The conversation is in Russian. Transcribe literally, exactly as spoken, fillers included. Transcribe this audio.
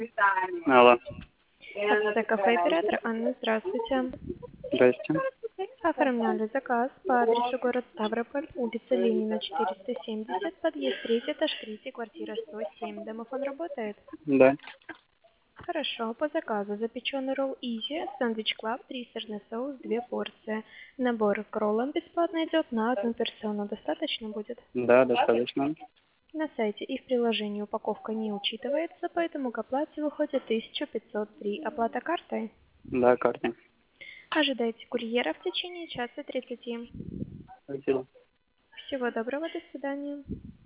Алло. Это кафе оператор Анна, здравствуйте. Здрасте. Оформляли заказ по адресу город Ставрополь, улица Ленина, четыреста семьдесят, подъезд три, этаж три, квартира сто семь. Домофон работает? Да. Хорошо, по заказу запеченный ролл Изи, сэндвич клаб, три сырный соус, две порции. Набор к роллам бесплатно идет на одну персону. Достаточно будет? Да, достаточно. На сайте и в приложении упаковка не учитывается, поэтому к оплате выходит тысяча пятьсот три. Оплата картой? Да, карта. Ожидайте курьера в течение часа тридцати. Спасибо. Всего доброго, до свидания.